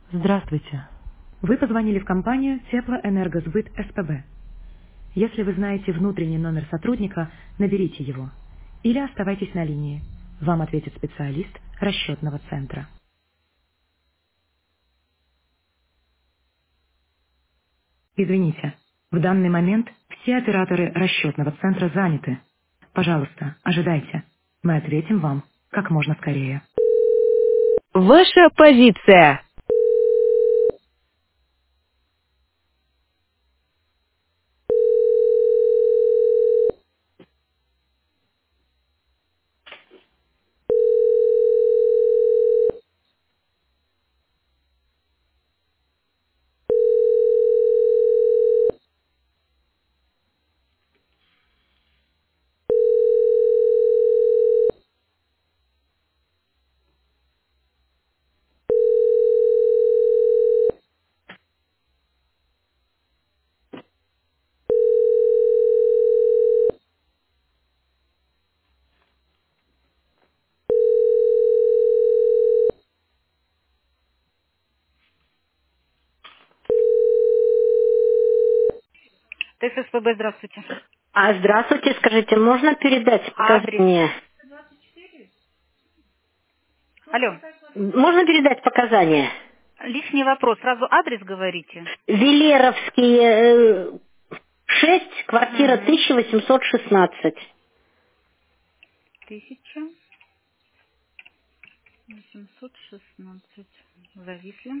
Здравствуйте. Вы позвонили в компанию Теплоэнергосбыт СПБ. Если вы знаете внутренний номер сотрудника, наберите его. Или оставайтесь на линии. Вам ответит специалист расчетного центра. Извините, в данный момент все операторы расчетного центра заняты. Пожалуйста, ожидайте. Мы ответим вам как можно скорее. Ваша позиция. ТССПБ, здравствуйте. Здравствуйте, скажите, можно передать Адрес. показания? Алло. Можно передать показания? Лишний вопрос. Сразу адрес говорите. Велеровский 6, квартира Угу. 1816. 1816. Зависли.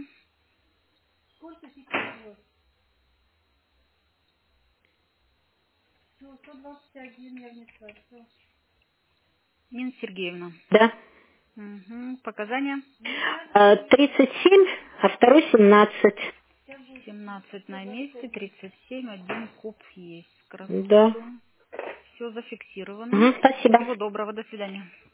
Нина Сергеевна. Да. Угу. Показания. 37, а второй 17. 17 на месте, 37, один куб есть. Да. Хорошо. Все зафиксировано. Мгм, спасибо. Всего доброго. До свидания.